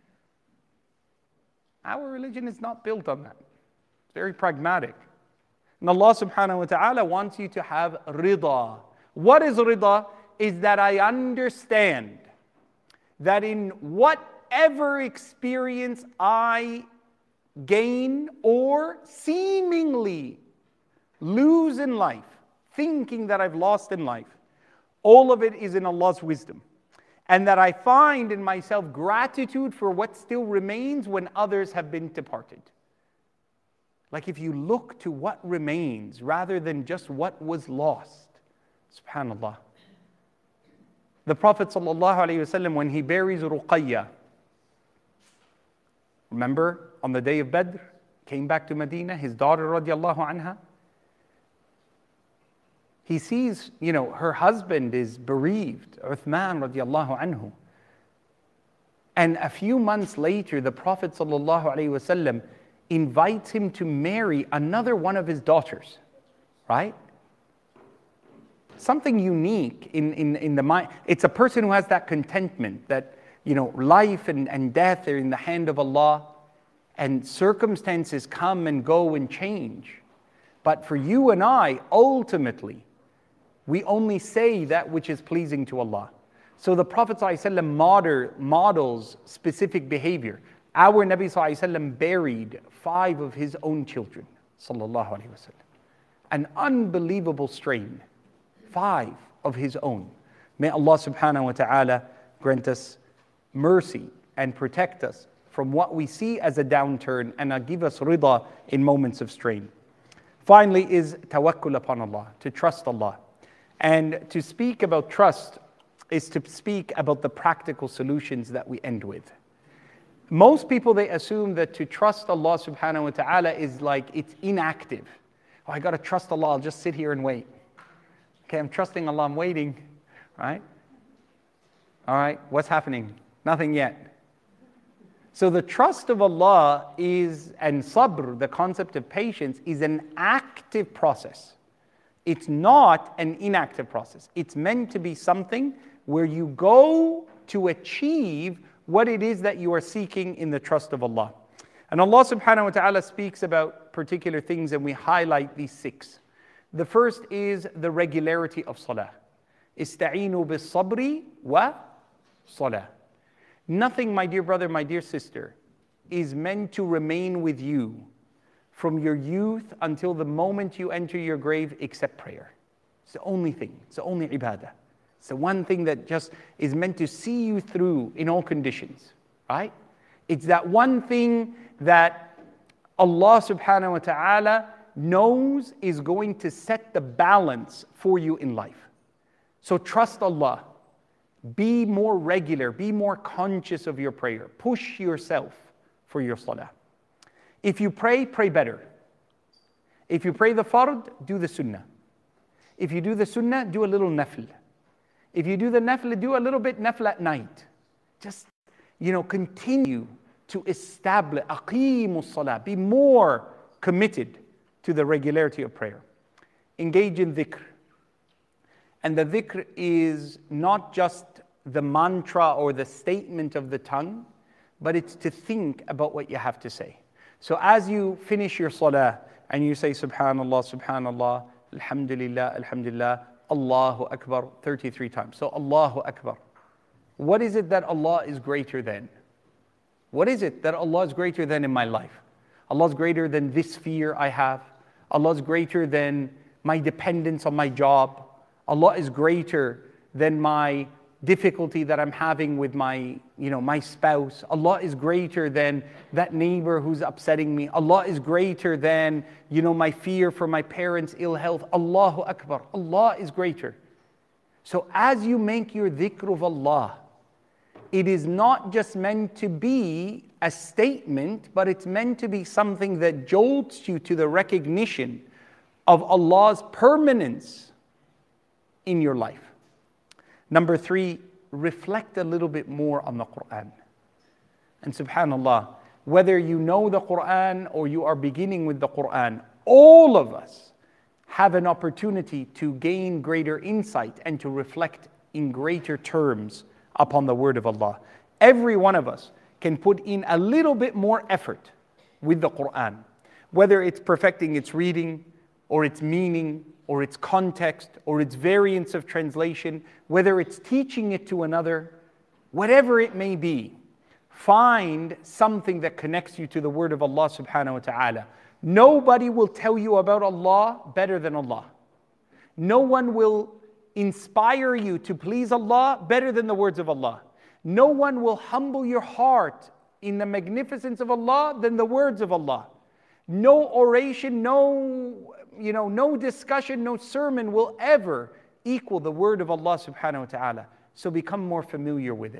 Our religion is not built on that. It's very pragmatic. And Allah subhanahu wa ta'ala wants you to have rida. What is rida? Is that I understand that in whatever experience I gain or seemingly lose in life, thinking that I've lost in life, all of it is in Allah's wisdom. And that I find in myself gratitude for what still remains when others have been departed. Like if you look to what remains rather than just what was lost. Subhanallah. The Prophet sallallahu alaihi wasallam, when he buries Ruqayya, remember on the day of Badr, came back to Medina, his daughter radiallahu anha. He sees, you know, her husband is bereaved, Uthman radiallahu anhu. And a few months later, the Prophet sallallahu alaihi wasallam invites him to marry another one of his daughters, right? Something unique in, in, in the mind. It's a person who has that contentment that, you know, life and, and death are in the hand of Allah, and circumstances come and go and change. But for you and I, ultimately, we only say that which is pleasing to Allah. So the Prophet ﷺ model, models specific behavior. Our Nabi ﷺ buried five of his own children, sallallahu alaihi wasallam. An unbelievable strain. Five of his own. May Allah subhanahu wa ta'ala grant us mercy and protect us from what we see as a downturn and uh, give us rida in moments of strain. Finally is tawakkul upon Allah, to trust Allah. And to speak about trust is to speak about the practical solutions that we end with. Most people, they assume that to trust Allah subhanahu wa ta'ala is like it's inactive. Oh, I got to trust Allah, I'll just sit here and wait. Okay, I'm trusting Allah, I'm waiting, right? All right, what's happening? Nothing yet. So the trust of Allah is, and sabr, the concept of patience, is an active process. It's not an inactive process. It's meant to be something where you go to achieve what it is that you are seeking in the trust of Allah. And Allah subhanahu wa ta'ala speaks about particular things, and we highlight these six. The first is the regularity of salah. Ista'inu bis sabri wa salah. Nothing, my dear brother, my dear sister, is meant to remain with you from your youth until the moment you enter your grave except prayer. It's the only thing. It's the only ibadah. It's the one thing that just is meant to see you through in all conditions, right? It's that one thing that Allah subhanahu wa ta'ala knows is going to set the balance for you in life. So trust Allah. Be more regular. Be more conscious of your prayer. Push yourself for your salah. If you pray, pray better. If you pray the fard, do the sunnah. If you do the sunnah, do a little nafl. If you do the nafl, do a little bit nafl at night. Just, you know, continue to establish, aqimu salah. Be more committed to the regularity of prayer. Engage in dhikr. And the dhikr is not just the mantra or the statement of the tongue, but it's to think about what you have to say. So as you finish your salah and you say subhanallah, subhanallah, alhamdulillah, alhamdulillah, Allahu Akbar thirty-three times. So Allahu Akbar. What is it that Allah is greater than? What is it that Allah is greater than in my life? Allah is greater than this fear I have. Allah is greater than my dependence on my job. Allah is greater than my difficulty that I'm having with my, you know, my spouse. Allah is greater than that neighbor who's upsetting me. Allah is greater than, you know, my fear for my parents' ill health. Allahu Akbar. Allah is greater. So as you make your dhikr of Allah, it is not just meant to be a statement, but it's meant to be something that jolts you to the recognition of Allah's permanence in your life. Number three, reflect a little bit more on the Quran. And subhanallah, whether you know the Quran or you are beginning with the Quran, all of us have an opportunity to gain greater insight and to reflect in greater terms upon the word of Allah. Every one of us can put in a little bit more effort with the Quran, whether it's perfecting its reading or its meaning or its context or its variance of translation, whether it's teaching it to another, whatever it may be. Find something that connects you to the word of Allah subhanahu wa ta'ala. Nobody will tell you about Allah better than Allah. No one will inspire you to please Allah better than the words of Allah. No one will humble your heart in the magnificence of Allah than the words of Allah. No oration, no, you know, no discussion, no sermon will ever equal the word of Allah subhanahu wa ta'ala. So become more familiar with it.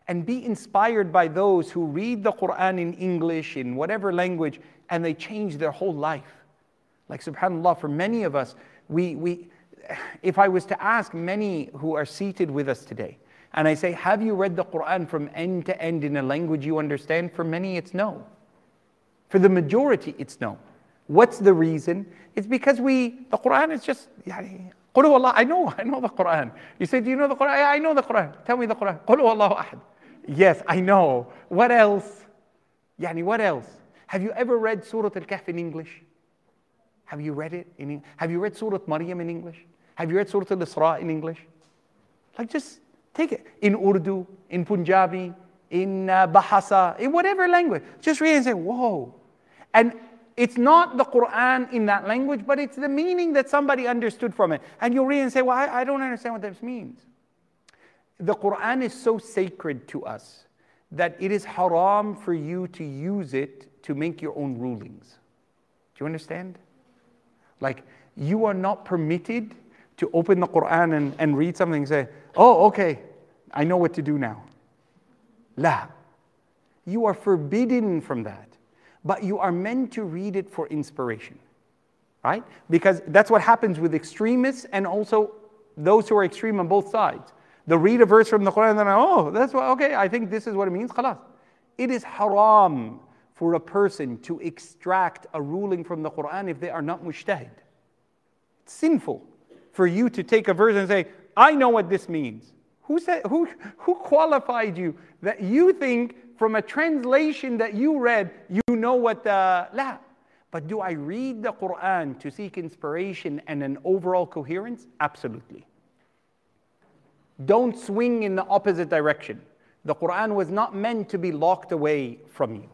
and be inspired by those who read the Quran in English, in whatever language, and they change their whole life. Like subhanAllah, for many of us, we, we, if I was to ask many who are seated with us today, and I say, have you read the Quran from end to end in a language you understand? For many, it's no. For the majority, it's no. What's the reason? It's because we, the Quran is just, يعني, قُلْ هُوَ اللَّهُ, I know, I know the Quran. You say, do you know the Quran? Yeah, I know the Quran. Tell me the Quran. قُلْ هُوَ اللَّهُ أَحَدٌ. Yes, I know. What else? Yani, what else? Have you ever read Surah Al-Kahf in English? Have you read it in English? Have you read Surah Maryam in English? Have you read Surah Al-Isra in English? Like, just take it. In Urdu, in Punjabi, in uh, Bahasa, in whatever language. Just read and say, whoa. And it's not the Quran in that language, but it's the meaning that somebody understood from it. And you'll read and say, well, I, I don't understand what this means. The Quran is so sacred to us that it is haram for you to use it to make your own rulings. Do you understand? Like, you are not permitted to open the Quran and, and read something and say, oh, okay, I know what to do now. La. You are forbidden from that. But you are meant to read it for inspiration, right? Because that's what happens with extremists and also those who are extreme on both sides. They'll read a verse from the Quran and then, oh, that's what, okay, I think this is what it means, khalas. It is haram for a person to extract a ruling from the Quran if they are not mujtahid. It's sinful for you to take a verse and say, I know what this means. Who said, who, who qualified you that you think from a translation that you read, you know what the, la. But do I read the Quran to seek inspiration and an overall coherence? Absolutely. Don't swing in the opposite direction. The Quran was not meant to be locked away from you.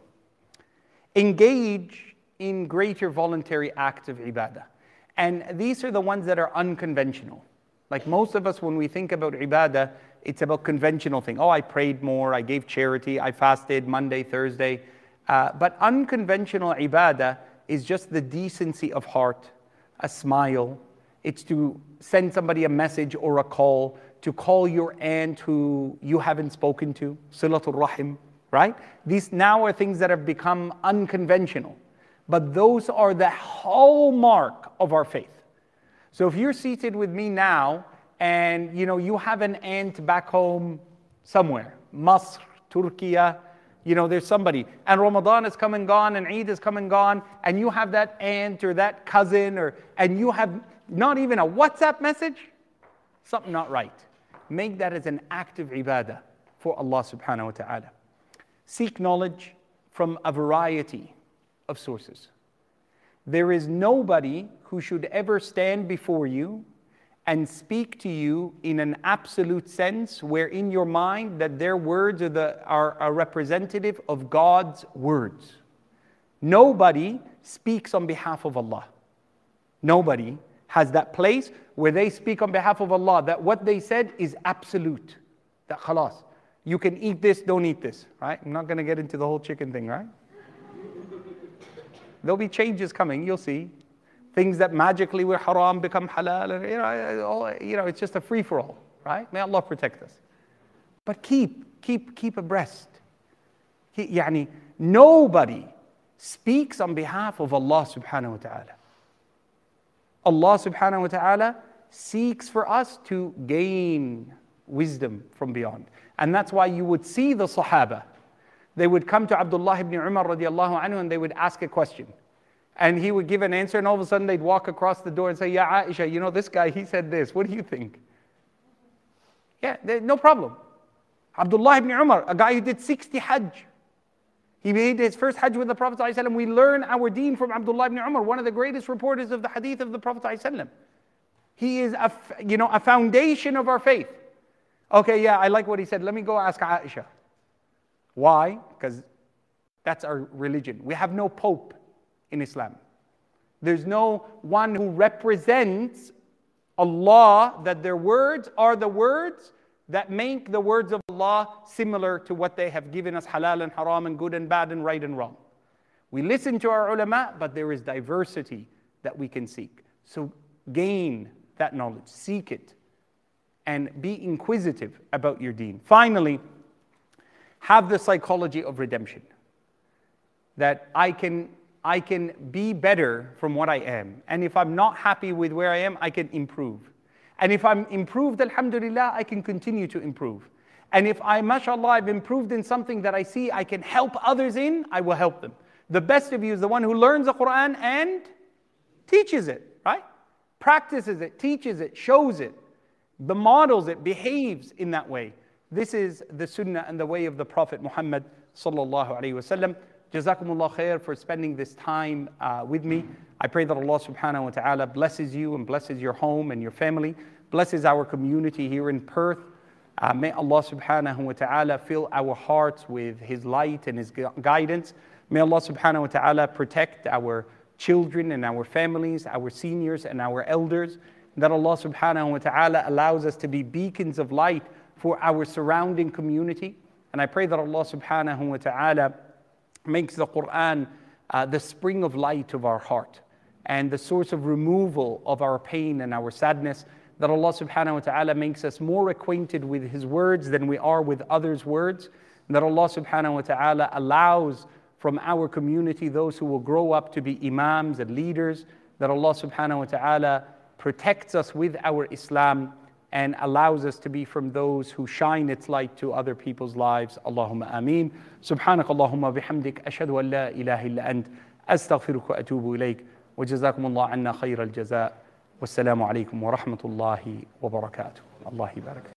Engage in greater voluntary acts of ibadah. And these are the ones that are unconventional. Like most of us, when we think about ibadah, it's about conventional thing. Oh, I prayed more, I gave charity, I fasted Monday, Thursday. Uh, but unconventional ibadah is just the decency of heart, a smile. It's to send somebody a message or a call, to call your aunt who you haven't spoken to, silatul rahim, right? These now are things that have become unconventional. But those are the hallmark of our faith. So if you're seated with me now, and you know you have an aunt back home somewhere, Masr, Turkey, you know there's somebody, and Ramadan has come and gone, and Eid has come and gone, and you have that aunt or that cousin, or and you have not even a WhatsApp message, something not right. Make that as an act of ibadah for Allah subhanahu wa ta'ala. Seek knowledge from a variety of sources. There is nobody who should ever stand before you and speak to you in an absolute sense where in your mind that their words are, the, are a representative of God's words. Nobody speaks on behalf of Allah. Nobody has that place where they speak on behalf of Allah, that what they said is absolute. That khalas, you can eat this, don't eat this, right? I'm not going to get into the whole chicken thing, right? There'll be changes coming, you'll see. Things that magically were haram become halal. And, you know, all, you know, it's just a free-for-all, right? May Allah protect us. But keep, keep, keep abreast. He, yani, nobody speaks on behalf of Allah subhanahu wa ta'ala. Allah subhanahu wa ta'ala seeks for us to gain wisdom from beyond. And that's why you would see the Sahaba. They would come to Abdullah ibn Umar radiallahu anhu and they would ask a question. And he would give an answer, and all of a sudden they'd walk across the door and say, Ya Aisha, you know this guy, he said this. What do you think? Yeah, no problem. Abdullah ibn Umar, a guy who did sixty Hajj. He made his first Hajj with the Prophet ﷺ. We learn our deen from Abdullah ibn Umar, one of the greatest reporters of the hadith of the Prophet ﷺ. He is a, you know, a foundation of our faith. Okay, yeah, I like what he said. Let me go ask Aisha. Why? Because that's our religion. We have no pope in Islam. There's no one who represents Allah, that their words are the words that make the words of Allah similar to what they have given us, halal and haram and good and bad and right and wrong. We listen to our ulama, but there is diversity that we can seek. So gain that knowledge, seek it, and be inquisitive about your deen. Finally, have the psychology of redemption. That I can, I can be better from what I am. And if I'm not happy with where I am, I can improve. And if I'm improved, alhamdulillah, I can continue to improve. And if I, mashallah, I've improved in something that I see I can help others in, I will help them. The best of you is the one who learns the Quran and teaches it, right? Practices it, teaches it, shows it, the models it, behaves in that way. This is the sunnah and the way of the Prophet Muhammad sallallahu alaihi wasallam. Jazakumullah khair for spending this time uh, with me. I pray that Allah subhanahu wa ta'ala blesses you and blesses your home and your family, blesses our community here in Perth. Uh, may Allah subhanahu wa ta'ala fill our hearts with His light and His gu- guidance. May Allah subhanahu wa ta'ala protect our children and our families, our seniors and our elders. That Allah subhanahu wa ta'ala allows us to be beacons of light for our surrounding community. And I pray that Allah subhanahu wa ta'ala makes the Quran uh, the spring of light of our heart and the source of removal of our pain and our sadness. That Allah subhanahu wa ta'ala makes us more acquainted with His words than we are with others' words. And that Allah subhanahu wa ta'ala allows from our community those who will grow up to be imams and leaders. That Allah subhanahu wa ta'ala protects us with our Islam and allows us to be from those who shine its light to other people's lives. Allahumma ameen. Subhanak Allahumma bihamdik. Ashhadu an la ilaha illa ant. Astaghfiruka wa atubu ilayk. Wa jazakumullah anna khayra al-jaza'. Wassalamu alaikum wa rahmatullahi wa barakatuh. Allah barak.